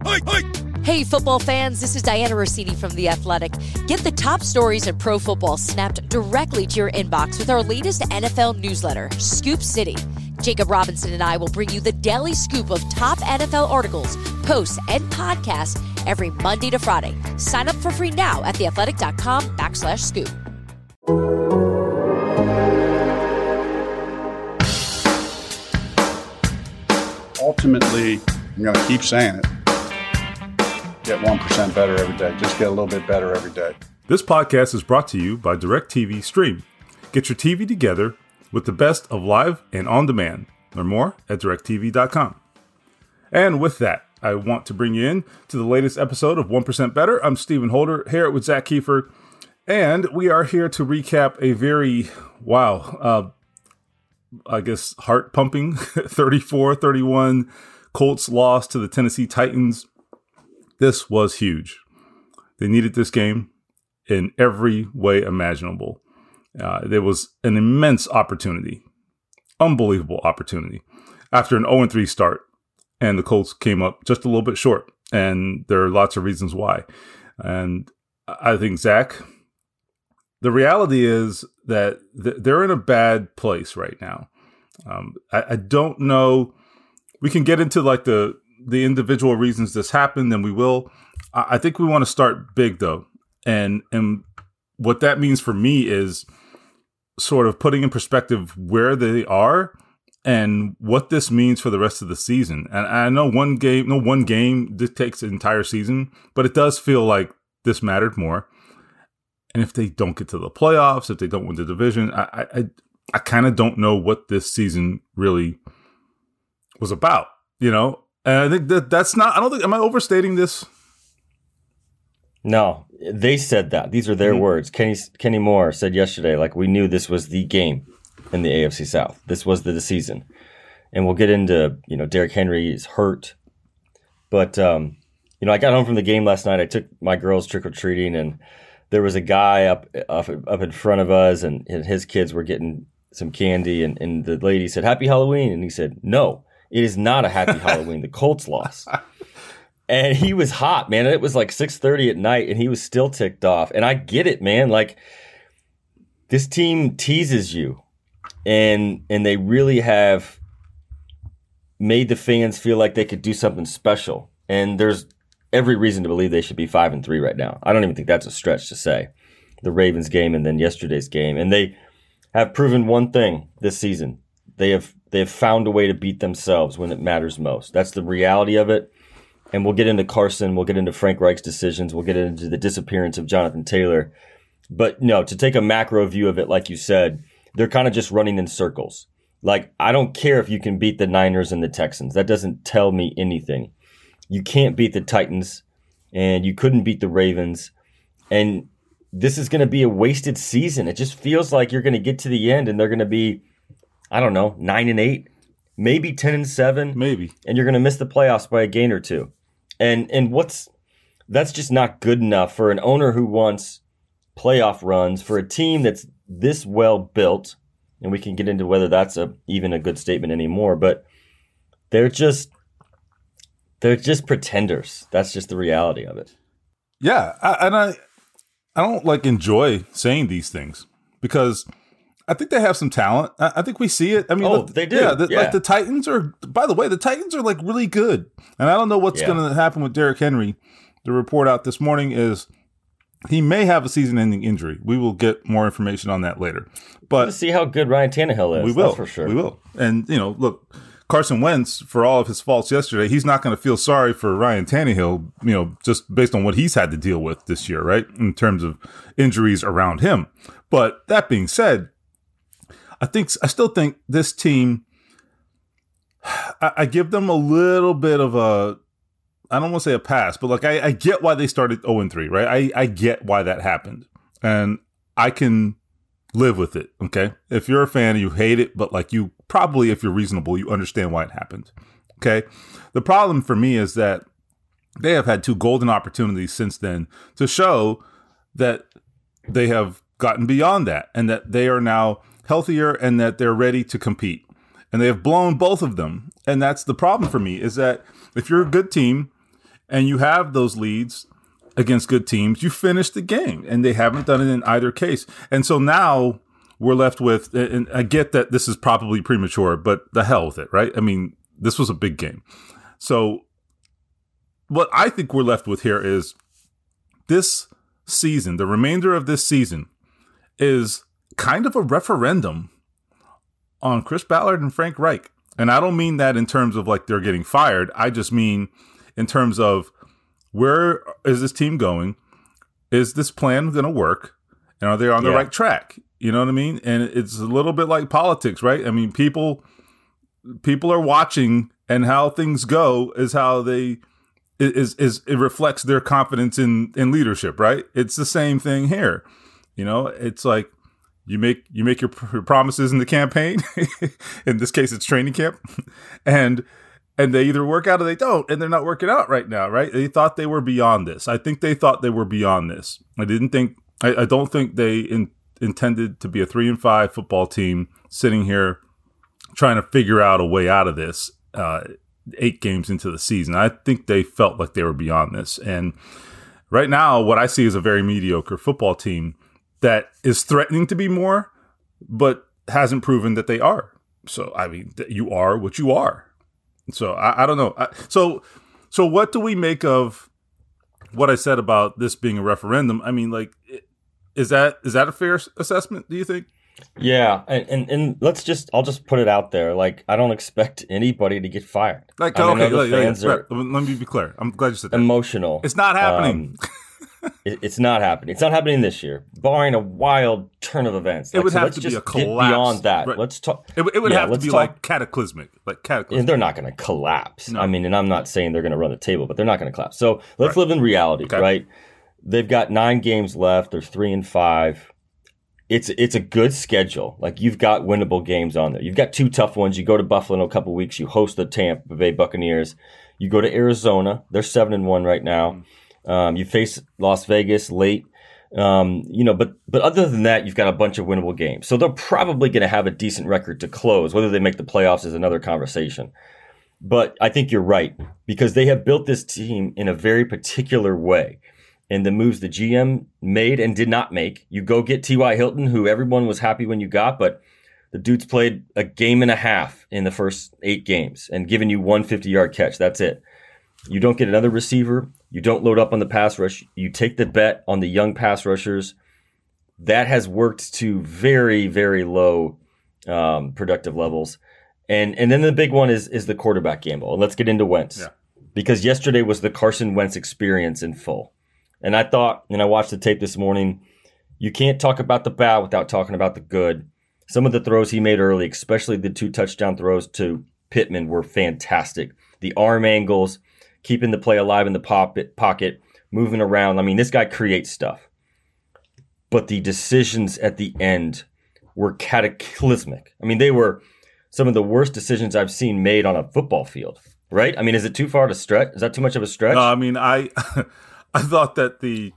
Hey, football fans, this is Diana Rossini from The Athletic. Get the top stories in pro football snapped directly to your inbox with our latest NFL newsletter, Scoop City. Jacob Robinson and I will bring you the daily scoop of top NFL articles, posts, and podcasts every Monday to Friday. Sign up for free now at theathletic.com/scoop. Ultimately, I'm going to keep saying it. Get 1% better every day. Just get a little bit better every day. This podcast is brought to you by DirecTV Stream. Get your TV together with the best of live and on-demand. Learn more at directtv.com. And with that, I want to bring you in to the latest episode of 1% Better. I'm Stephen Holder, here with Zach Kiefer, and we are here to recap a very, heart-pumping 34-31 Colts loss to the Tennessee Titans. This was huge. They needed this game in every way imaginable. There was an immense opportunity, unbelievable opportunity, after an 0-3 start, and the Colts came up just a little bit short, and there are lots of reasons why. And I think, Zach, the reality is that they're in a bad place right now. I don't know. We can get into like the individual reasons this happened, and we will. I think we want to start big, though. And what that means for me is sort of putting in perspective where they are and what this means for the rest of the season. And I know one game dictates the entire season, but it does feel like this mattered more. And if they don't get to the playoffs, if they don't win the division, I kind of don't know what this season really was about, you know? And I think that's not, I don't think, am I overstating this? No, they said that. These are their words. Kenny Moore said yesterday, like, we knew this was the game in the AFC South. This was the season. And we'll get into, Derrick Henry is hurt. But, I got home from the game last night. I took my girls trick-or-treating, and there was a guy up in front of us, and his kids were getting some candy, and the lady said, "Happy Halloween." And he said, "No, it is not a happy Halloween. The Colts lost." And he was hot, man. And it was like 6:30 at night, and he was still ticked off. And I get it, man. Like, this team teases you, and they really have made the fans feel like they could do something special. And there's every reason to believe they should be 5-3 right now. I don't even think that's a stretch to say. The Ravens game and then yesterday's game, and they have proven one thing this season: they have found a way to beat themselves when it matters most. That's the reality of it. And we'll get into Carson. We'll get into Frank Reich's decisions. We'll get into the disappearance of Jonathan Taylor. But no, to take a macro view of it, like you said, they're kind of just running in circles. Like, I don't care if you can beat the Niners and the Texans. That doesn't tell me anything. You can't beat the Titans, and you couldn't beat the Ravens. And this is going to be a wasted season. It just feels like you're going to get to the end, and they're going to be, 9-8, maybe 10-7, maybe, and you're going to miss the playoffs by a game or two. And that's just not good enough for an owner who wants playoff runs, for a team that's this well built. And we can get into whether that's even a good statement anymore. But they're just pretenders. That's just the reality of it. Yeah, I don't enjoy saying these things because I think they have some talent. I think we see it. I mean, they do. Yeah, like the Titans are. By the way, the Titans are like really good, and I don't know what's going to happen with Derrick Henry. The report out this morning is he may have a season-ending injury. We will get more information on that later. But let's see how good Ryan Tannehill is. We will, that's for sure. We will. And look, Carson Wentz, for all of his faults yesterday, he's not going to feel sorry for Ryan Tannehill. Just based on what he's had to deal with this year, right, in terms of injuries around him. But that being said, I still think this team, I give them a little bit of a, I don't want to say a pass, but like I get why they started 0-3, right? I get why that happened, and I can live with it. Okay, if you're a fan, you hate it, but like you probably, if you're reasonable, you understand why it happened. Okay, the problem for me is that they have had two golden opportunities since then to show that they have gotten beyond that and that they are now healthier and that they're ready to compete. And they have blown both of them. And that's the problem for me, is that if you're a good team and you have those leads against good teams, you finish the game, and they haven't done it in either case. And so now we're left with, and I get that this is probably premature, but the hell with it, right? I mean, this was a big game. So what I think we're left with here is this season, the remainder of this season, is kind of a referendum on Chris Ballard and Frank Reich. And I don't mean that in terms of like they're getting fired. I just mean in terms of, where is this team going? Is this plan going to work? And are they on the right track? You know what I mean? And it's a little bit like politics, right? I mean, people are watching, and how things go is how it reflects their confidence in leadership, right? It's the same thing here. You know, it's like you make your promises in the campaign. In this case, it's training camp, and they either work out or they don't, and they're not working out right now, right? They thought they were beyond this. I think they thought they were beyond this. I don't think they intended to be a 3-5 football team sitting here trying to figure out a way out of this 8 games into the season. I think they felt like they were beyond this. And right now, what I see is a very mediocre football team that is threatening to be more, but hasn't proven that they are. So, I mean, you are what you are. So I don't know. So what do we make of what I said about this being a referendum? I mean, like, is that a fair assessment, do you think? Yeah, and I'll just put it out there. Like, I don't expect anybody to get fired. Like, let me be clear. I'm glad you said that. Emotional. It's not happening. It's not happening. It's not happening this year, barring a wild turn of events. It would have to be a collapse. Get beyond that. Right. Let's talk. It would have to be like cataclysmic. And they're not going to collapse. No. I mean, and I'm not saying they're going to run the table, but they're not going to collapse. So let's live in reality, right? They've got 9 games left. They're 3-5. It's a good schedule. Like, you've got winnable games on there. You've got 2 tough ones. You go to Buffalo in a couple weeks. You host the Tampa Bay Buccaneers. You go to Arizona. They're 7-1 right now. You face Las Vegas late, but other than that, you've got a bunch of winnable games. So they're probably going to have a decent record to close. Whether they make the playoffs is another conversation. But I think you're right, because they have built this team in a very particular way. And the moves the GM made and did not make, you go get T.Y. Hilton, who everyone was happy when you got, but the dude's played a game and a half in the first 8 games and given you one 50-yard catch. That's it. You don't get another receiver. You don't load up on the pass rush. You take the bet on the young pass rushers. That has worked to very, very low productive levels. And then the big one is the quarterback gamble. And let's get into Wentz. Yeah. Because yesterday was the Carson Wentz experience in full. And I thought, and I watched the tape this morning, you can't talk about the bad without talking about the good. Some of the throws he made early, especially the 2 touchdown throws to Pittman, were fantastic. The arm angles, keeping the play alive in the pocket, moving around. I mean, this guy creates stuff. But the decisions at the end were cataclysmic. I mean, they were some of the worst decisions I've seen made on a football field, right? I mean, is it too far to stretch? Is that too much of a stretch? No, I mean, I thought that the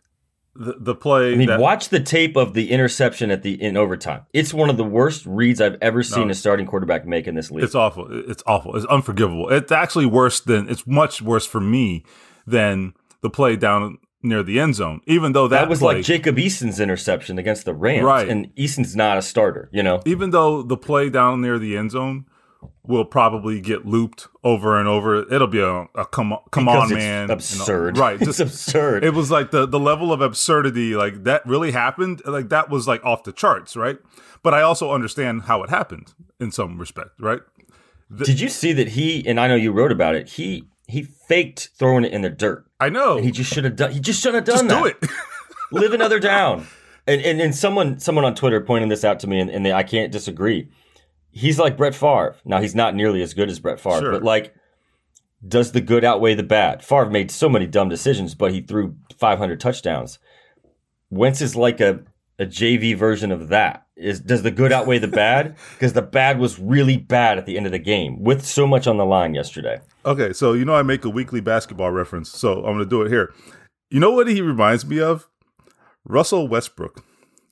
play. I mean, watch the tape of the interception in overtime. It's one of the worst reads I've ever seen a starting quarterback make in this league. It's awful. It's awful. It's unforgivable. It's actually it's much worse for me than the play down near the end zone. Even though that was like Jacob Eason's interception against the Rams, right? And Eason's not a starter, you know. Even though the play down near the end zone will probably get looped over and over. It'll be a come on, man. Absurd. Right. It's absurd. It was like the level of absurdity, like that really happened. Like that was like off the charts, right? But I also understand how it happened in some respect, right? Did you see that and I know you wrote about it, he faked throwing it in the dirt. I know. And he just shouldn't have done that. Do it. Live another down. And someone on Twitter pointed this out to me, and I can't disagree. He's like Brett Favre. Now, he's not nearly as good as Brett Favre, but like, does the good outweigh the bad? Favre made so many dumb decisions, but he threw 500 touchdowns. Wentz is like a JV version of that. Does the good outweigh the bad? Because the bad was really bad at the end of the game with so much on the line yesterday. Okay, so I make a weekly basketball reference, so I'm going to do it here. You know what he reminds me of? Russell Westbrook.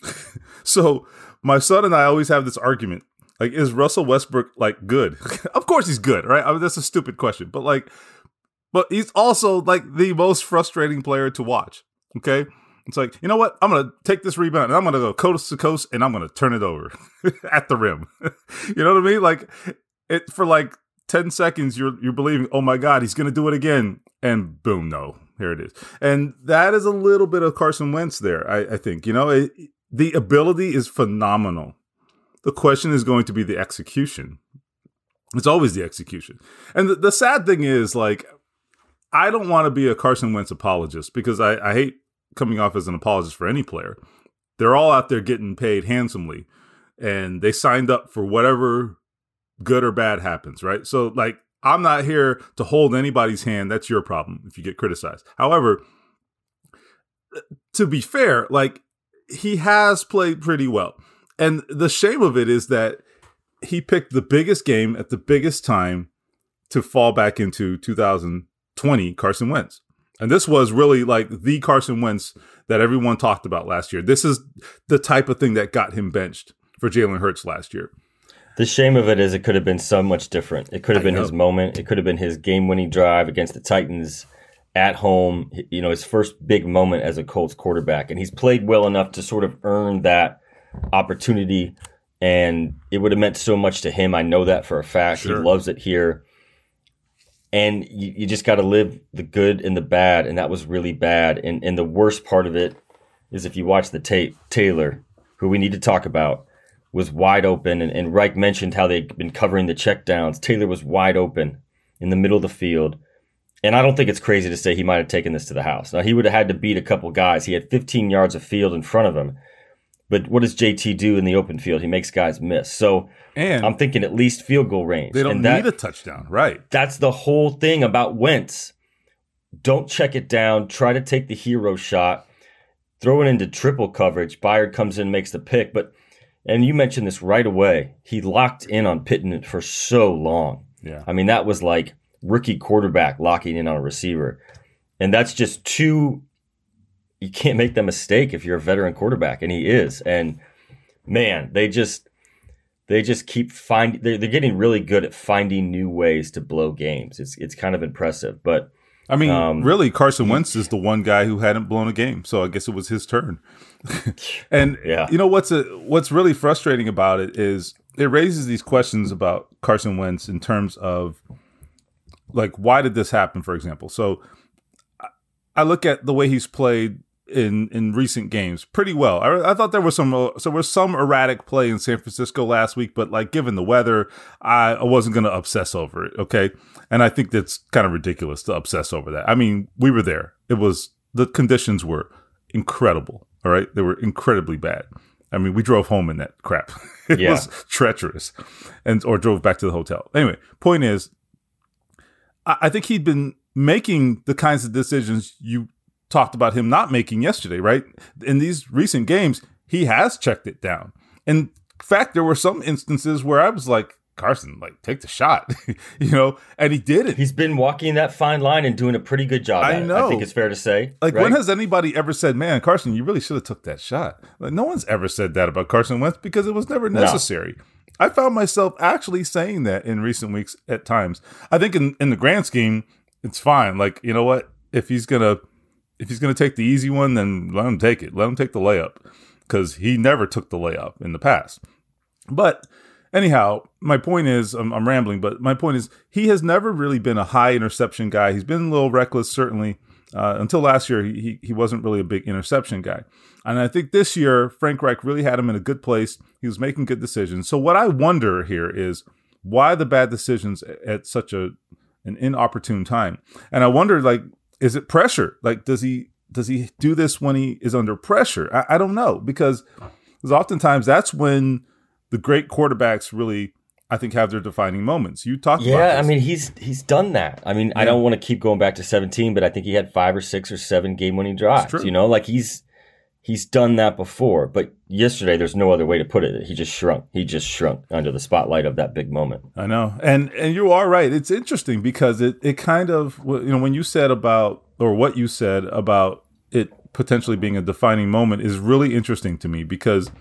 So my son and I always have this argument. Like, is Russell Westbrook, like, good? Of course he's good, right? I mean, that's a stupid question. But, like, but he's also like the most frustrating player to watch. Okay. It's like, you know what? I'm going to take this rebound and I'm going to go coast to coast and I'm going to turn it over at the rim. You know what I mean? Like it for like 10 seconds, you're believing, oh my God, he's going to do it again. And boom, no, here it is. And that is a little bit of Carson Wentz there, I think. You know, the ability is phenomenal. The question is going to be the execution. It's always the execution. And the sad thing is, like, I don't want to be a Carson Wentz apologist because I hate coming off as an apologist for any player. They're all out there getting paid handsomely, and they signed up for whatever good or bad happens, right? So, like, I'm not here to hold anybody's hand. That's your problem if you get criticized. However, to be fair, like, he has played pretty well. And the shame of it is that he picked the biggest game at the biggest time to fall back into 2020 Carson Wentz. And this was really like the Carson Wentz that everyone talked about last year. This is the type of thing that got him benched for Jalen Hurts last year. The shame of it is it could have been so much different. It could have been his moment. It could have been his game-winning drive against the Titans at home, you know, his first big moment as a Colts quarterback. And he's played well enough to sort of earn that opportunity, and it would have meant so much to him. I know that for a fact. Sure. He loves it here. And you just got to live the good and the bad, and that was really bad. And the worst part of it is if you watch the tape, Taylor, who we need to talk about, was wide open. And Reich mentioned how they'd been covering the checkdowns. Taylor was wide open in the middle of the field. And I don't think it's crazy to say he might have taken this to the house. Now, he would have had to beat a couple guys. He had 15 yards of field in front of him. But what does JT do in the open field? He makes guys miss. So and I'm thinking at least field goal range. They don't need a touchdown, right? That's the whole thing about Wentz. Don't check it down. Try to take the hero shot. Throw it into triple coverage. Byard comes in, makes the pick. And you mentioned this right away. He locked in on Pittman for so long. Yeah. I mean, that was like rookie quarterback locking in on a receiver. And that's just too... You can't make that mistake if you're a veteran quarterback, and he is. And man, they just keep finding. They're getting really good at finding new ways to blow games. It's kind of impressive. But I mean, really, Carson Wentz is the one guy who hadn't blown a game, so I guess it was his turn. And yeah. You know what's really frustrating about it is it raises these questions about Carson Wentz in terms of, like, why did this happen? For example, so I look at the way he's played in recent games pretty well. I thought there was some erratic play in San Francisco last week, but like given the weather, I wasn't going to obsess over it. Okay. And I think that's kind of ridiculous to obsess over that. I mean, we were there. The conditions were incredible. All right. They were incredibly bad. I mean, we drove home in that crap. It was treacherous or drove back to the hotel. Anyway, point is, I think he'd been making the kinds of decisions you talked about him not making yesterday, right? In these recent games, he has checked it down. In fact, there were some instances where I was like, Carson, like, take the shot, you know, and he did it. He's been walking that fine line and doing a pretty good job at it, I think it's fair to say. Like, right? When has anybody ever said, man, Carson, you really should have took that shot? Like, no one's ever said that about Carson Wentz because it was never necessary. No. I found myself actually saying that in recent weeks at times. I think in the grand scheme, it's fine. Like, you know what? If he's gonna take the easy one, then let him take it. Let him take the layup, because he never took the layup in the past. But anyhow, my point is, I'm rambling, but my point is he has never really been a high interception guy. He's been a little reckless, certainly. Until last year, he wasn't really a big interception guy. And I think this year, Frank Reich really had him in a good place. He was making good decisions. So what I wonder here is why the bad decisions at such an inopportune time? And I wonder, like, is it pressure? Like, does he do this when he is under pressure? I don't know, because oftentimes that's when the great quarterbacks really, I think, have their defining moments. You talked about this. Yeah, I mean, he's done that. I mean, yeah. I don't want to keep going back to 17, but I think he had 5 or 6 or 7 game-winning drives. You know, like he's done that before. But yesterday, there's no other way to put it. He just shrunk. He just shrunk under the spotlight of that big moment. I know. And you are right. It's interesting because it kind of, you know, when you said about, or what you said about it potentially being a defining moment is really interesting to me, because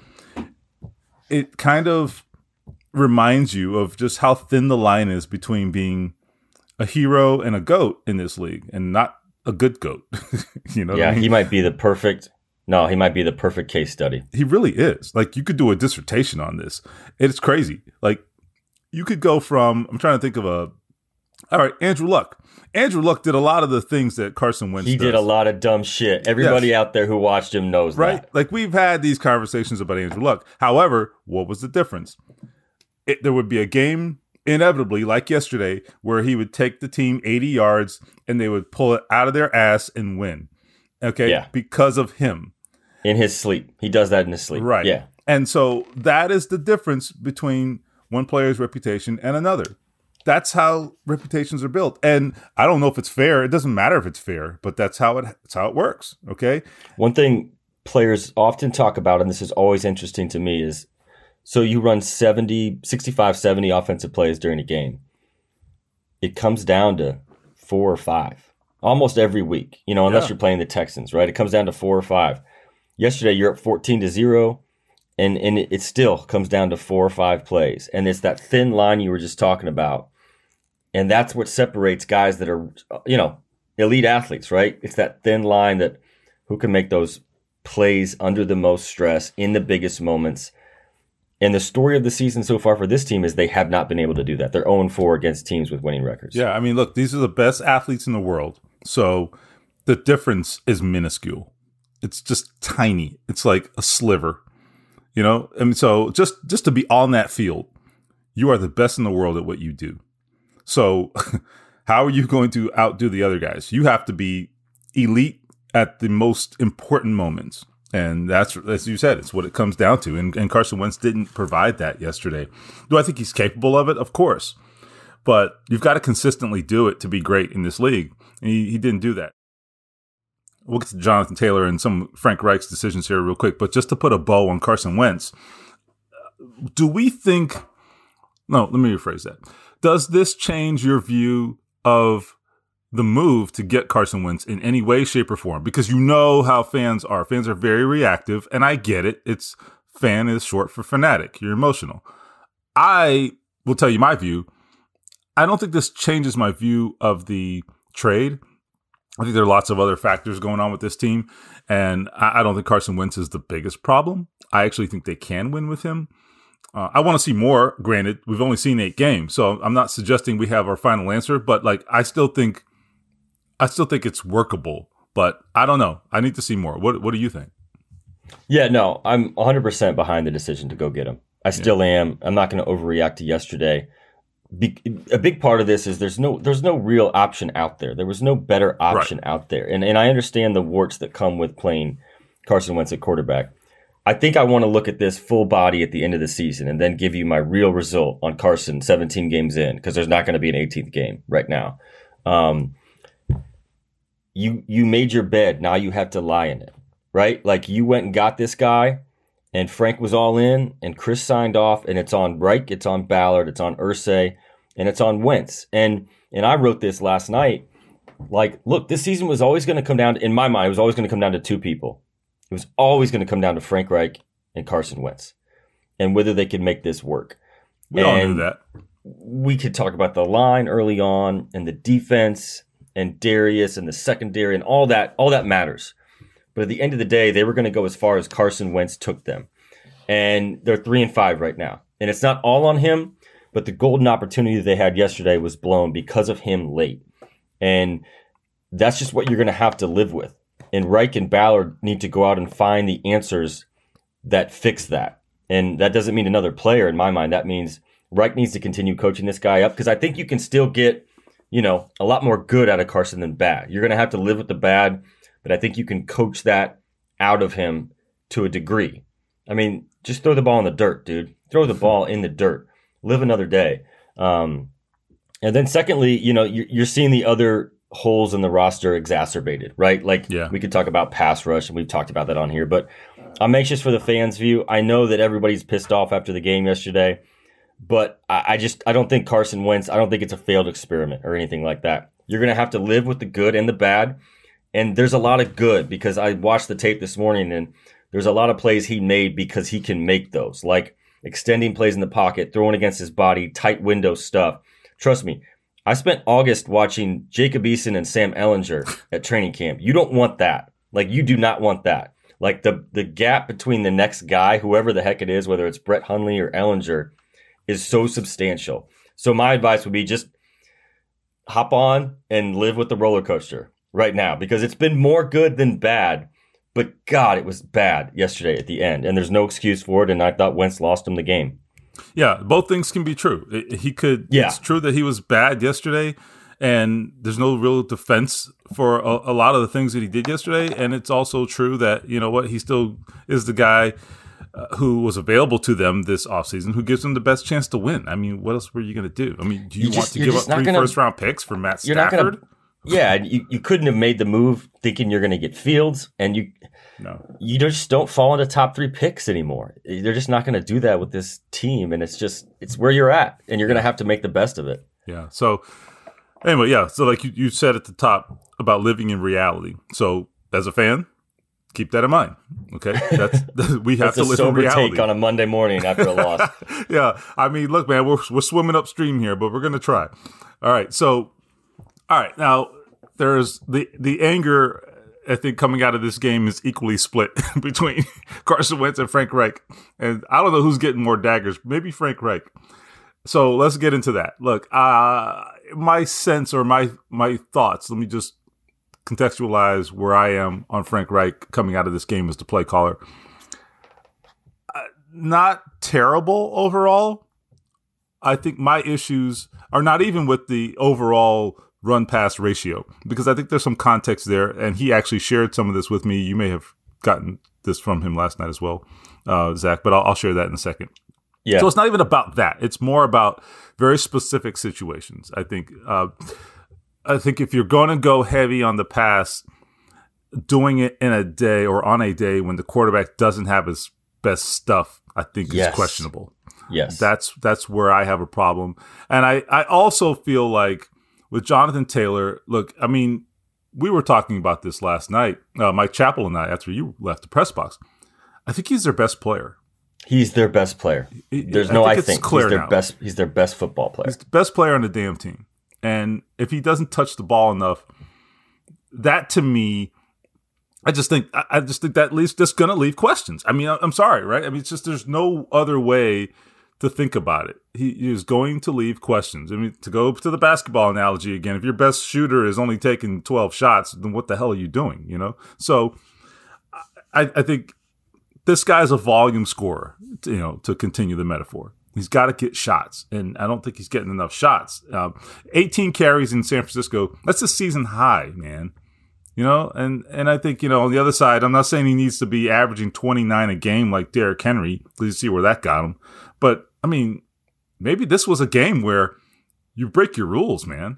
it kind of reminds you of just how thin the line is between being a hero and a GOAT in this league, and not a good GOAT. You know what I mean? He might be the perfect case study. He really is. Like, you could do a dissertation on this. It's crazy. Like, you could go from, I'm trying to think of all right, Andrew Luck. Andrew Luck did a lot of the things that Carson Wentz did a lot of dumb shit. Everybody out there who watched him knows right? that. Like, we've had these conversations about Andrew Luck. However, what was the difference? There would be a game, inevitably, like yesterday, where he would take the team 80 yards and they would pull it out of their ass and win. Okay? Yeah. Because of him. In his sleep. He does that in his sleep. Right. Yeah. And so that is the difference between one player's reputation and another. That's how reputations are built. And I don't know if it's fair. It doesn't matter if it's fair, but that's how it works. Okay. One thing players often talk about, and this is always interesting to me, is so you run 65, 70 offensive plays during a game. It comes down to 4 or 5 almost every week, unless you're playing the Texans, right? It comes down to 4 or 5. Yesterday, you're up 14-0. And it still comes down to 4 or 5 plays. And it's that thin line you were just talking about. And that's what separates guys that are, elite athletes, right? It's that thin line that who can make those plays under the most stress in the biggest moments. And the story of the season so far for this team is they have not been able to do that. They're 0-4 against teams with winning records. Yeah, I mean, look, these are the best athletes in the world. So the difference is minuscule. It's just tiny. It's like a sliver. So just to be on that field, you are the best in the world at what you do. So how are you going to outdo the other guys? You have to be elite at the most important moments. And that's, as you said, it's what it comes down to. And Carson Wentz didn't provide that yesterday. Do I think he's capable of it? Of course. But you've got to consistently do it to be great in this league. And he didn't do that. We'll get to Jonathan Taylor and some Frank Reich's decisions here real quick, but just to put a bow on Carson Wentz, let me rephrase that. Does this change your view of the move to get Carson Wentz in any way, shape, or form? Because you know how fans are. Fans are very reactive, and I get it. Fan is short for fanatic. You're emotional. I will tell you my view. I don't think this changes my view of the trade. I think there are lots of other factors going on with this team, and I don't think Carson Wentz is the biggest problem. I actually think they can win with him. I want to see more. Granted, we've only seen 8 games, so I'm not suggesting we have our final answer, but I still think it's workable. But I don't know. I need to see more. What do you think? Yeah, no, I'm 100% behind the decision to go get him. I still am. I'm not going to overreact to yesterday. A big part of this is there's no real option out there. There was no better option out there. And I understand the warts that come with playing Carson Wentz at quarterback. I think I want to look at this full body at the end of the season and then give you my real result on Carson 17 games in, because there's not going to be an 18th game right now. You made your bed. Now you have to lie in it, right? Like, you went and got this guy, and Frank was all in, and Chris signed off, and it's on Reich, it's on Ballard, it's on Irsay, and it's on Wentz. And I wrote this last night. Like, look, this season was always going to come down, in my mind, it was always going to come down to 2 people. It was always going to come down to Frank Reich and Carson Wentz, and whether they could make this work. We all knew that. We could talk about the line early on, and the defense, and Darius, and the secondary, and all that matters. But at the end of the day, they were going to go as far as Carson Wentz took them. And they're 3-5 right now. And it's not all on him, but the golden opportunity that they had yesterday was blown because of him late. And that's just what you're going to have to live with. And Reich and Ballard need to go out and find the answers that fix that. And that doesn't mean another player in my mind. That means Reich needs to continue coaching this guy up, because I think you can still get, a lot more good out of Carson than bad. You're going to have to live with the bad, but I think you can coach that out of him to a degree. I mean, just throw the ball in the dirt, dude. Throw the ball in the dirt. Live another day. And then secondly, you're seeing the other holes in the roster exacerbated, right? We could talk about pass rush, and we've talked about that on here, but I'm anxious for the fans' view. I know that everybody's pissed off after the game yesterday, but I don't think Carson Wentz, I don't think it's a failed experiment or anything like that. You're going to have to live with the good and the bad. And there's a lot of good, because I watched the tape this morning, and there's a lot of plays he made because he can make those, like extending plays in the pocket, throwing against his body, tight window stuff. Trust me, I spent August watching Jacob Eason and Sam Ehlinger at training camp. You don't want that. Like, you do not want that. Like, the gap between the next guy, whoever the heck it is, whether it's Brett Hundley or Ehlinger, is so substantial. So my advice would be just hop on and live with the roller coaster right now, because it's been more good than bad. But God, it was bad yesterday at the end, and there's no excuse for it. And I thought Wentz lost him the game. Yeah, both things can be true. It's true that he was bad yesterday, and there's no real defense for a lot of the things that he did yesterday. And it's also true that, you know what, he still is the guy who was available to them this offseason, who gives them the best chance to win. I mean, what else were you going to do? I mean, do you want to give up 3 first-round picks for Matt Stafford? Yeah, you couldn't have made the move thinking you're going to get Fields, and you just don't fall into top 3 picks anymore. They're just not going to do that with this team, and it's where you're at, and you're going to have to make the best of it. Yeah. So anyway, so like you said at the top about living in reality. So as a fan, keep that in mind. Okay, we have to live in reality. That's a sober take on a Monday morning after a loss. Yeah, I mean, look, man, we're swimming upstream here, but we're going to try. All right, so. All right, now there's the anger, I think, coming out of this game is equally split between Carson Wentz and Frank Reich. And I don't know who's getting more daggers, maybe Frank Reich. So let's get into that. Look, my sense or my thoughts, let me just contextualize where I am on Frank Reich coming out of this game as the play caller. Not terrible overall. I think my issues are not even with the overall run-pass ratio, because I think there's some context there, and he actually shared some of this with me. You may have gotten this from him last night as well, Zach, but I'll share that in a second. Yeah. So it's not even about that. It's more about very specific situations. I think if you're going to go heavy on the pass, doing it in a day or on a day when the quarterback doesn't have his best stuff, I think is questionable. Yes. That's where I have a problem. And I also feel like with Jonathan Taylor, look, I mean, we were talking about this last night, Mike Chappell and I, after you left the press box. I think he's their best player. He's their best player. There's no I think. He's their best football player. He's the best player on the damn team. And if he doesn't touch the ball enough, that to me, I just think that leaves just going to leave questions. I mean, I'm sorry, right? I mean, it's just there's no other way to think about it. He is going to leave questions. I mean, to go to the basketball analogy again, if your best shooter is only taking 12 shots, then what the hell are you doing, you know? So I think this guy's a volume scorer, to continue the metaphor. He's got to get shots, and I don't think he's getting enough shots. 18 carries in San Francisco, that's a season high, man. And I think, on the other side, I'm not saying he needs to be averaging 29 a game like Derrick Henry. Please see where that got him. But, I mean, maybe this was a game where you break your rules, man.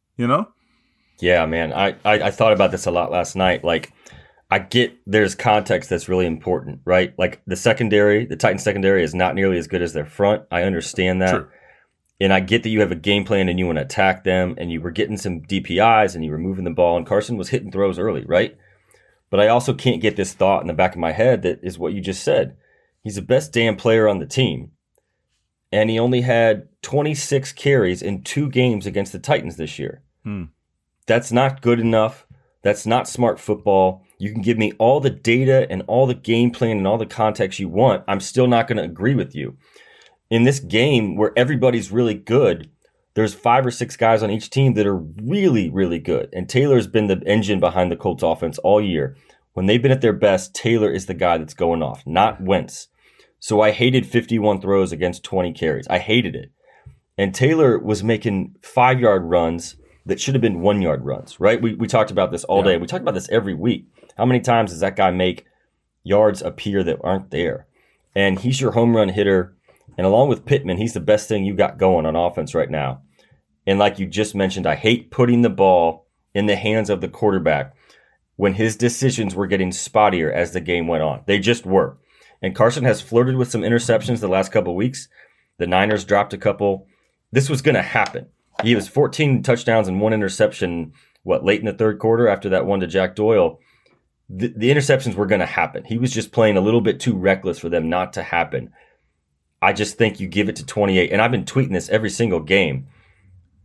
Yeah, man. I thought about this a lot last night. Like, I get there's context that's really important, right? Like, the Titans secondary is not nearly as good as their front. I understand that. Sure. And I get that you have a game plan and you want to attack them, and you were getting some DPIs and you were moving the ball, and Carson was hitting throws early, right? But I also can't get this thought in the back of my head that is what you just said. He's the best damn player on the team. And he only had 26 carries in 2 games against the Titans this year. That's not good enough. That's not smart football. You can give me all the data and all the game plan and all the context you want. I'm still not going to agree with you. In this game where everybody's really good, there's 5 or 6 guys on each team that are really, really good. And Taylor's been the engine behind the Colts offense all year. When they've been at their best, Taylor is the guy that's going off, not Wentz. So I hated 51 throws against 20 carries. I hated it. And Taylor was making 5-yard runs that should have been 1-yard runs, right? We talked about this all day. We talk about this every week. How many times does that guy make yards appear that aren't there? And he's your home run hitter. And along with Pittman, he's the best thing you got going on offense right now. And like you just mentioned, I hate putting the ball in the hands of the quarterback when his decisions were getting spottier as the game went on. They just were. And Carson has flirted with some interceptions the last couple of weeks. The Niners dropped a couple. This was going to happen. He was 14 touchdowns and 1 interception, late in the third quarter after that one to Jack Doyle. The interceptions were going to happen. He was just playing a little bit too reckless for them not to happen. I just think you give it to 28. And I've been tweeting this every single game.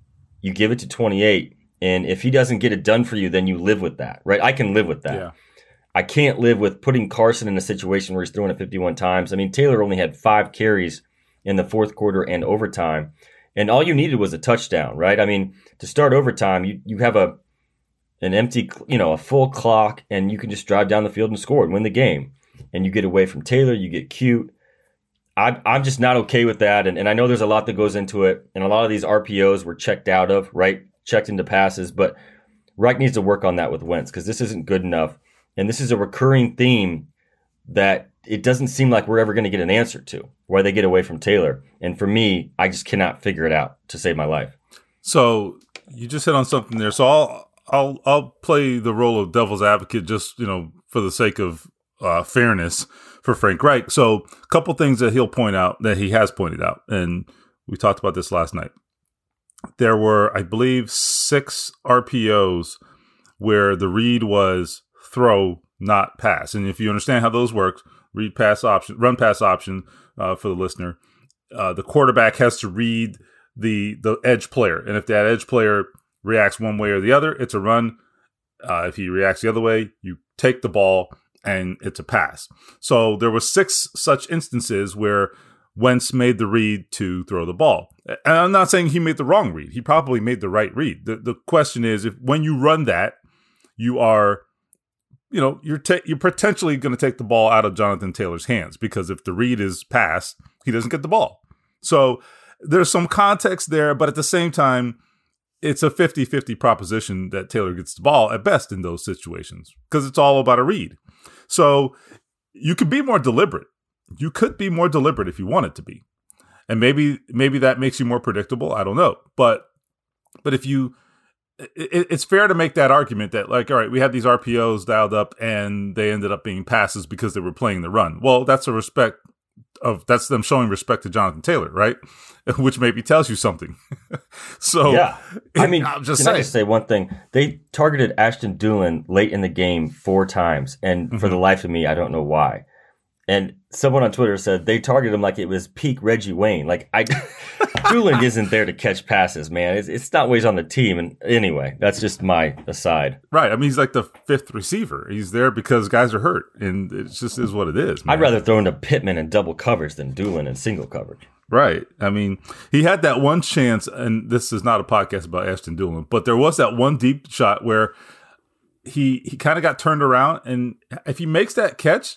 you give it to 28, and if he doesn't get it done for you, then you live with that, right? I can live with that. Yeah. I can't live with putting Carson in a situation where he's throwing it 51 times. I mean, Taylor only had 5 carries in the fourth quarter and overtime, and all you needed was a touchdown, right? I mean, to start overtime, you have an empty, a full clock, and you can just drive down the field and score and win the game. And you get away from Taylor, you get cute. I'm just not okay with that, and I know there's a lot that goes into it, and a lot of these RPOs were checked out of, right? Checked into passes, but Reich needs to work on that with Wentz because this isn't good enough. And this is a recurring theme that it doesn't seem like we're ever going to get an answer to, why they get away from Taylor. And for me, I just cannot figure it out to save my life. So you just hit on something there. So I'll play the role of devil's advocate just, for the sake of fairness for Frank Reich. So a couple things that he has pointed out, and we talked about this last night. There were, I believe, 6 RPOs where the read was throw, not pass. And if you understand how those work, run pass option for the listener, the quarterback has to read the edge player. And if that edge player reacts one way or the other, it's a run. If he reacts the other way, you take the ball and it's a pass. So there were 6 such instances where Wentz made the read to throw the ball. And I'm not saying he made the wrong read. He probably made the right read. The question is, if when you run that, you are, you're potentially going to take the ball out of Jonathan Taylor's hands, because if the read is passed, he doesn't get the ball. So there's some context there, but at the same time, it's a 50-50 proposition that Taylor gets the ball at best in those situations, because it's all about a read. So you could be more deliberate. You could be more deliberate if you wanted to be. And maybe that makes you more predictable. I don't know. But if it's fair to make that argument that, like, all right, we had these RPOs dialed up and they ended up being passes because they were playing the run. Well, that's that's them showing respect to Jonathan Taylor, right? Which maybe tells you something. So yeah, I mean, I just say one thing? They targeted Ashton Dulin late in the game 4 times, and for the life of me, I don't know why. And someone on Twitter said they targeted him like it was peak Reggie Wayne. Like, Dulin isn't there to catch passes, man. It's not what he's on the team. And anyway, that's just my aside. Right. I mean, he's like the 5th receiver. He's there because guys are hurt, and it just is what it is, man. I'd rather throw into Pittman in double coverage than Dulin in single coverage. Right. I mean, he had that one chance, and this is not a podcast about Ashton Dulin, but there was that one deep shot where he kind of got turned around, and if he makes that catch,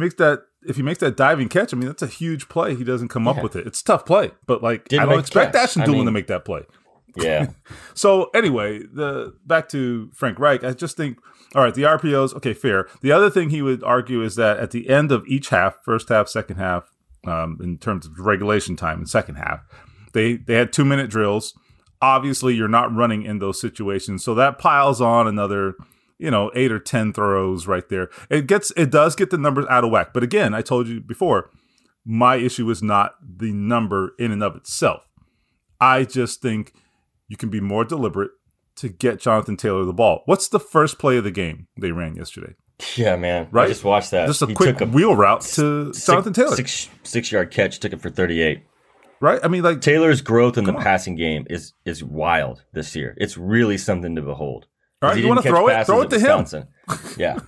if he makes that diving catch, I mean, that's a huge play. He doesn't come up with it. It's a tough play, but I don't expect Ashton Dulin to make that play. Yeah. So anyway, back to Frank Reich, I just think, all right, the RPOs, okay, fair. The other thing he would argue is that at the end of each half, first half, second half, in terms of regulation time in second half, they had 2-minute drills. Obviously, you're not running in those situations, so that piles on another 8 or 10 throws right there. It does get the numbers out of whack. But again, I told you before, my issue is not the number in and of itself. I just think you can be more deliberate to get Jonathan Taylor the ball. What's the first play of the game they ran yesterday? Yeah, man. Right? I just watched that. Just a quick wheel route to Jonathan Taylor. 6-yard catch, took it for 38. Right? I mean, like, Taylor's growth in the passing game is wild this year. It's really something to behold. All right, you want to throw it? Throw it to him. Yeah.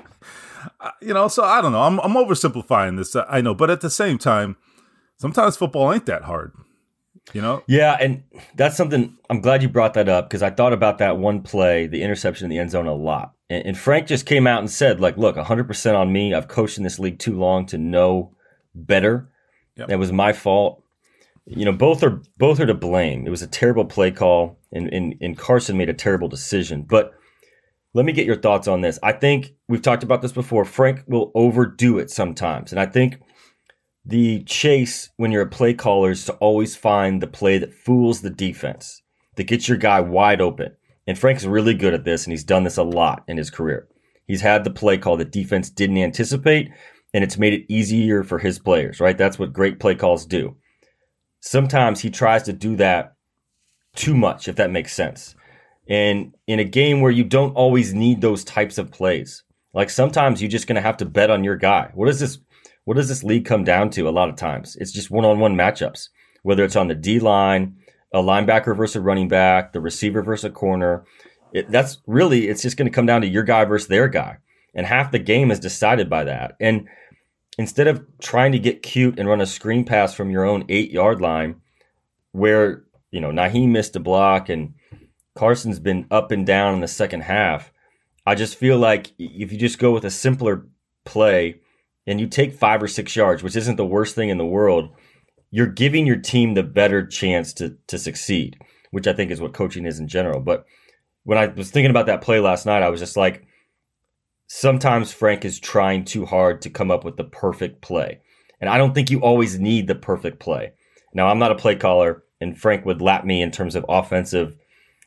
So I don't know. I'm oversimplifying this. I know. But at the same time, sometimes football ain't that hard. Yeah, and that's something, I'm glad you brought that up, because I thought about that one play, the interception in the end zone, a lot. And Frank just came out and said, like, look, 100% on me. I've coached in this league too long to know better. Yep. That was my fault. Both are to blame. It was a terrible play call, and Carson made a terrible decision. But let me get your thoughts on this. I think we've talked about this before. Frank will overdo it sometimes. And I think the chase when you're a play caller is to always find the play that fools the defense, that gets your guy wide open. And Frank's really good at this, and he's done this a lot in his career. He's had the play call that defense didn't anticipate, and it's made it easier for his players, right? That's what great play calls do. Sometimes he tries to do that too much, if that makes sense. And in a game where you don't always need those types of plays, like sometimes you're just going to have to bet on your guy. What does this league come down to a lot of times? It's just one-on-one matchups, whether it's on the D-line, a linebacker versus a running back, the receiver versus a corner. It's just going to come down to your guy versus their guy. And half the game is decided by that. And instead of trying to get cute and run a screen pass from your own 8-yard line where, Nyheim missed a block and Carson's been up and down in the second half, I just feel like if you just go with a simpler play and you take 5 or 6 yards, which isn't the worst thing in the world, you're giving your team the better chance to succeed, which I think is what coaching is in general. But when I was thinking about that play last night, I was just like, sometimes Frank is trying too hard to come up with the perfect play. And I don't think you always need the perfect play. Now, I'm not a play caller, and Frank would lap me in terms of offensive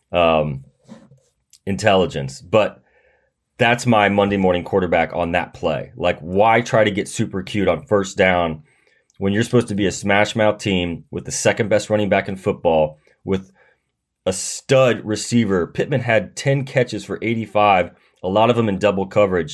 intelligence. But that's my Monday morning quarterback on that play. Like, why try to get super cute on first down when you're supposed to be a smash mouth team with the second best running back in football, with a stud receiver? Pittman had 10 catches for 85, a lot of them in double coverage.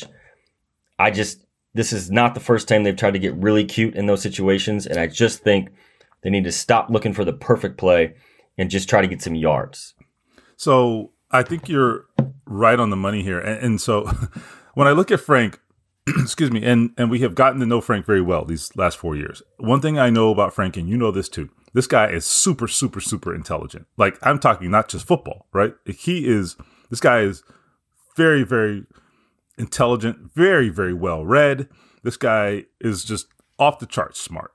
This is not the first time they've tried to get really cute in those situations, and I just think they need to stop looking for the perfect play and just try to get some yards. So I think you're right on the money here. And so when I look at Frank, excuse me, and we have gotten to know Frank very well these last 4 years. One thing I know about Frank, and you know this too, this guy is super, super, super intelligent. Like, I'm talking not just football, right? This guy is very, very intelligent, very, very well read. This guy is just off the charts smart.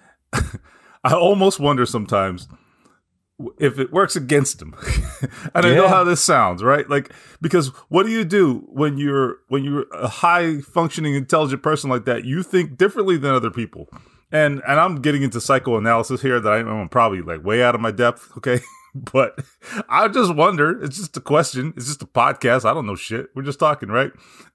I almost wonder sometimes if it works against him. And I know how this sounds, right? Like, because what do you do when you're a high functioning, intelligent person like that? You think differently than other people. And I'm getting into psychoanalysis here that I'm probably like way out of my depth. Okay. But I just wonder, it's just a question. It's just a podcast. I don't know shit. We're just talking, right?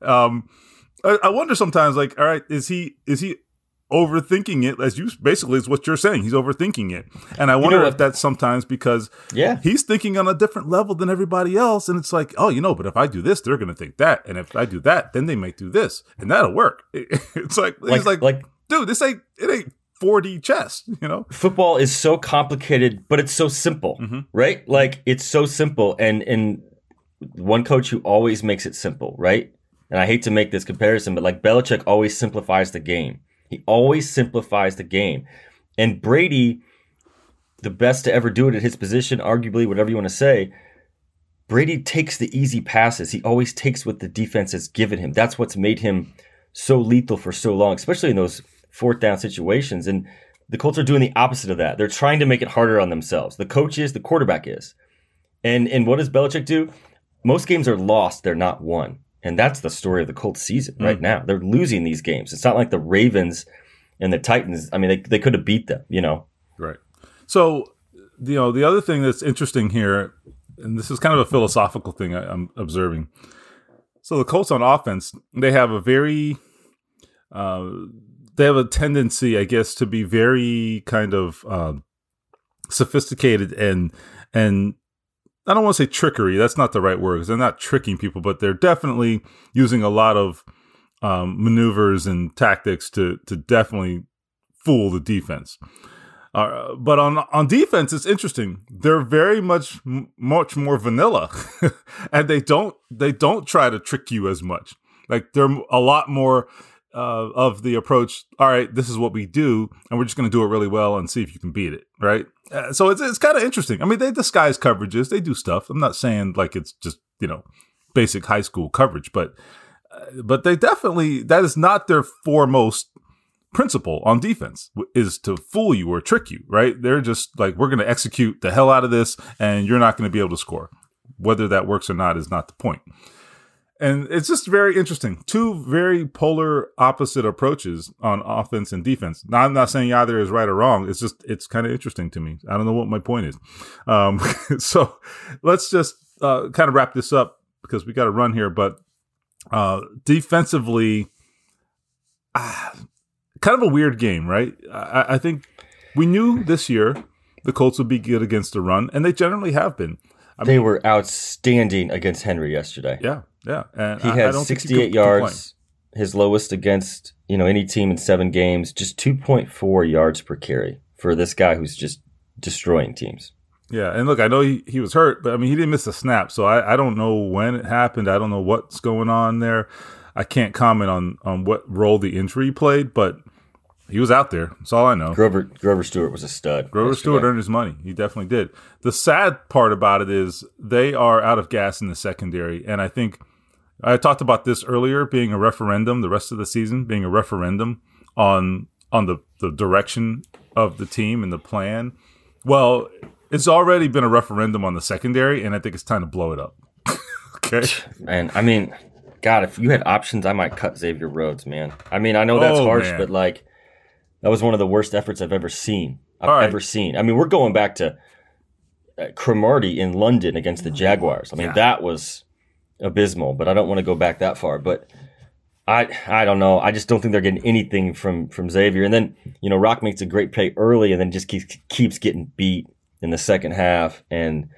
I wonder sometimes, like, all right, is he overthinking it? Basically is what you're saying. He's overthinking it. And I wonder if that's sometimes because he's thinking on a different level than everybody else. And it's like, but if I do this, they're going to think that. And if I do that, then they might do this. And that'll work. It's like, he's like, dude, it ain't 4D chess, Football is so complicated, but it's so simple, right? Like, it's so simple. And one coach who always makes it simple, right? And I hate to make this comparison, but like Belichick always simplifies the game. He always simplifies the game. And Brady, the best to ever do it at his position, arguably, whatever you want to say, Brady takes the easy passes. He always takes what the defense has given him. That's what's made him so lethal for so long, especially in those fourth down situations. And the Colts are doing the opposite of that. They're trying to make it harder on themselves. The coach is, the quarterback is. And what does Belichick do? Most games are lost. They're not won. And that's the story of the Colts season right now. They're losing these games. It's not like the Ravens and the Titans. I mean, they could have beat them, Right. So, the other thing that's interesting here, and this is kind of a philosophical thing I'm observing. So the Colts on offense, they have a tendency, I guess, to be very kind of sophisticated and I don't want to say trickery. That's not the right word because they're not tricking people, but they're definitely using a lot of maneuvers and tactics to definitely fool the defense. But on defense, it's interesting. They're very much more vanilla, and they don't try to trick you as much. Like, they're a lot more of the approach. All right, this is what we do, and we're just going to do it really well and see if you can beat it. Right. So it's kind of interesting. I mean, they disguise coverages. They do stuff. I'm not saying like it's just, basic high school coverage, but they definitely, that is not their foremost principle on defense, is to fool you or trick you, right? They're just like, we're going to execute the hell out of this and you're not going to be able to score. Whether that works or not is not the point. And it's just very interesting. Two very polar opposite approaches on offense and defense. Now, I'm not saying either is right or wrong. It's kind of interesting to me. I don't know what my point is. So let's just kind of wrap this up because we got to run here. But defensively, kind of a weird game, right? I think we knew this year the Colts would be good against the run, and they generally have been. They were outstanding against Henry yesterday. Yeah. Yeah, and he had 68 yards, his lowest against any team in 7 games. Just 2.4 yards per carry for this guy who's just destroying teams. Yeah, and look, I know he was hurt, but I mean, he didn't miss a snap, so I don't know when it happened. I don't know what's going on there. I can't comment on what role the injury played, but he was out there. That's all I know. Grover Stewart was a stud. Grover Stewart earned his money. He definitely did. The sad part about it is they are out of gas in the secondary, and I think I talked about this earlier, being a referendum, the rest of the season being a referendum on the direction of the team and the plan. Well, it's already been a referendum on the secondary, and I think it's time to blow it up. Okay. Man, I mean, God, if you had options, I might cut Xavier Rhodes, man. I mean, I know that's harsh, man. But like, that was one of the worst efforts I've ever seen. I mean, we're going back to Cromartie in London against the Jaguars. I mean, that was abysmal, but I don't want to go back that far. But I don't know. I just don't think they're getting anything from Xavier. And then, Rock makes a great play early and then just keeps getting beat in the second half. And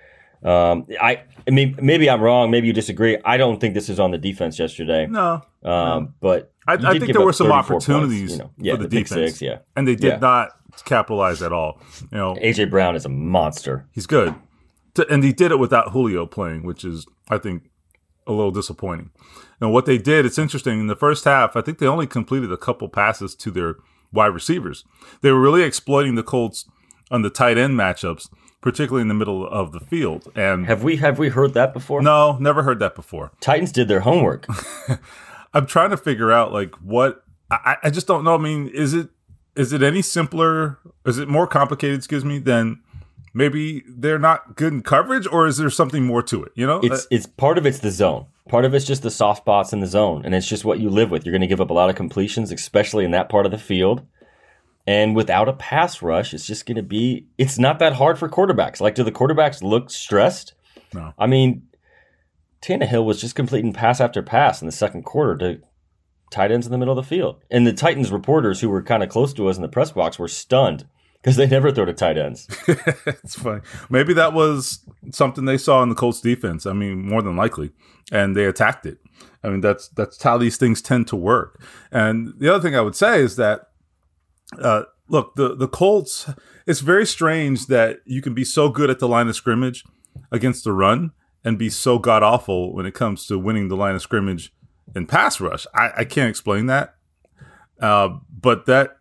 I mean, maybe I'm wrong. Maybe you disagree. I don't think this is on the defense yesterday. No. But I think there were some opportunities for the defense. 6, and they did not capitalize at all. A.J. Brown is a monster. He's good. And he did it without Julio playing, which is, I think, a little disappointing. And what they did, it's interesting. In the first half, I think they only completed a couple passes to their wide receivers. They were really exploiting the Colts on the tight end matchups, particularly in the middle of the field. And have we heard that before? No, never heard that before. Titans did their homework. I'm trying to figure out what I just don't know. I mean, is it any simpler? Is it more complicated? Than maybe they're not good in coverage, or is there something more to it? It's part of it's the zone. Part of it's just the soft spots in the zone, and it's just what you live with. You're going to give up a lot of completions, especially in that part of the field. And without a pass rush, it's just going to be – it's not that hard for quarterbacks. Like, do the quarterbacks look stressed? No. I mean, Tannehill was just completing pass after pass in the second quarter to tight ends in the middle of the field. And the Titans reporters who were kind of close to us in the press box were stunned because they never throw to tight ends. It's funny. Maybe that was something they saw in the Colts defense. I mean, more than likely. And they attacked it. I mean, that's how these things tend to work. And the other thing I would say is that look, the Colts, it's very strange that you can be so good at the line of scrimmage against the run and be so god-awful when it comes to winning the line of scrimmage in pass rush. I can't explain that. But that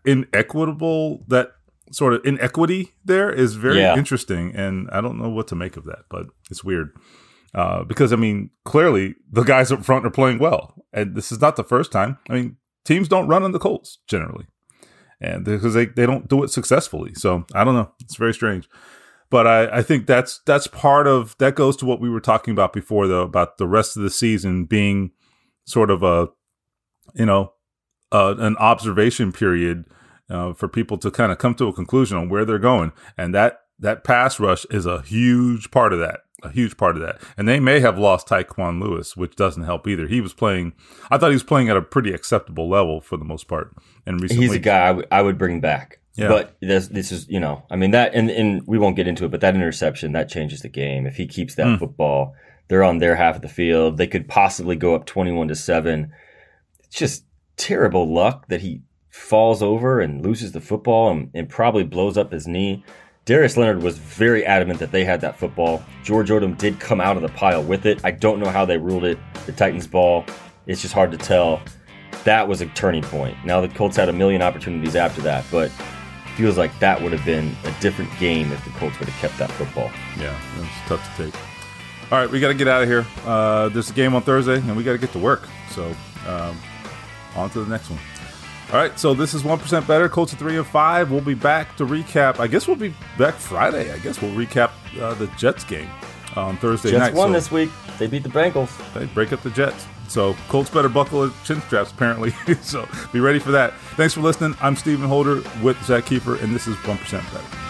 sort of inequity there is very interesting, and I don't know what to make of that, but it's weird. Because, I mean, clearly the guys up front are playing well, and this is not the first time. I mean, teams don't run on the Colts generally. And because they don't do it successfully. So I don't know. It's very strange. But I think that's part of that goes to what we were talking about before, though, about the rest of the season being sort of an observation period for people to kind of come to a conclusion on where they're going. And that pass rush is a huge part of that. And they may have lost Tyquan Lewis, which doesn't help either. I thought he was playing at a pretty acceptable level for the most part. And recently, he's a guy I would bring back. Yeah. But this is, I mean, that, and we won't get into it, but that interception, that changes the game. If he keeps that football, they're on their half of the field. They could possibly go up 21-7. It's just terrible luck that he falls over and loses the football and probably blows up his knee. Darius Leonard was very adamant that they had that football. George Odom did come out of the pile with it. I don't know how they ruled it the Titans' ball. It's just hard to tell. That was a turning point. Now the Colts had a million opportunities after that, but it feels like that would have been a different game if the Colts would have kept that football. Yeah, it was tough to take. All right, we got to get out of here. There's a game on Thursday, and we got to get to work. So on to the next one. All right, so this is 1% Better. Colts are 3-5. We'll be back to recap. I guess we'll be back Friday. I guess we'll recap the Jets game on Thursday night. Jets won this week. They beat the Bengals. They break up the Jets. So Colts better buckle their chin straps, apparently. So be ready for that. Thanks for listening. I'm Stephen Holder with Zach Kiefer, and this is 1% Better.